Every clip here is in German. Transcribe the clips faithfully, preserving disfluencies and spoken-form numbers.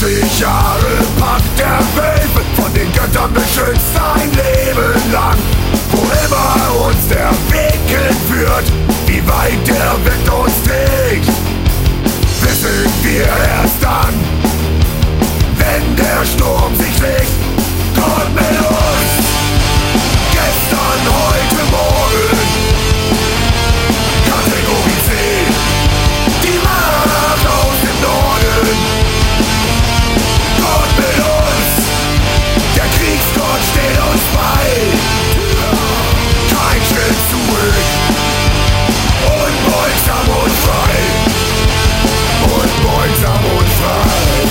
zwanzig Jahre packt der Wölfe, von den Göttern beschützt ein Leben lang. Wo immer uns der Weg hinführt, wie weit der Wind uns trägt, wissen wir erst dann, wenn der Sturm sich legt. Gott mit uns, gestern, heute, morgen, Kategorie C, die Macht aus dem Norden. Gott mit uns, der Kriegsgott steht uns bei. Kein Schritt zurück, unbeugsam und frei, unbeugsam und frei.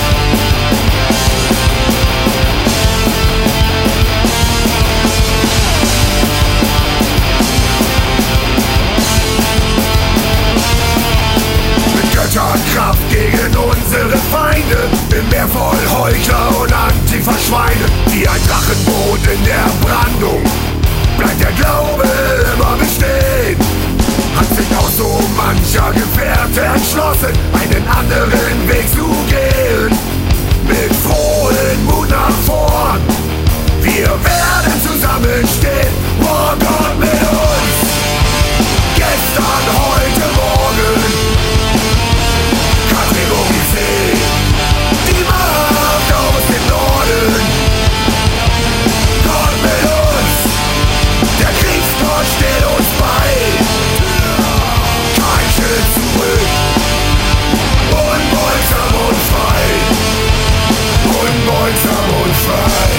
Kraft gegen unsere Feinde, im Meer voll Heuchler und Antifa-Schweine. Wie ein Drachenboot in der Brandung bleibt der Glaube immer bestehen. Hat sich auch so mancher Gefährte entschlossen, einen anderen Weg zu gehen. Mit frohem Mut nach vorn, wir werden zusammenstehen. Oh Gott mit uns, gestern, heute, morgen, Kategorie C, die Macht aus dem Norden. Gott mit uns, der Kriegsgott steht uns bei. Kein Schritt zurück, unbeugsam und frei, unbeugsam und frei.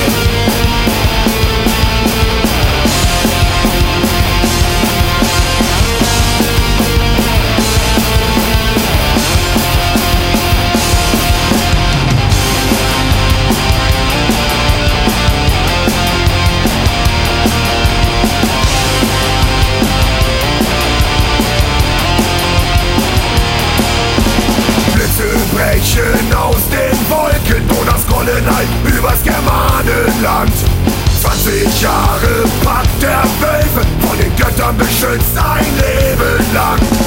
Brechen aus den Wolken, Donnerskollenheit übers Germanenland. zwanzig Jahre packt der Wölfe, von den Göttern beschützt ein Leben lang.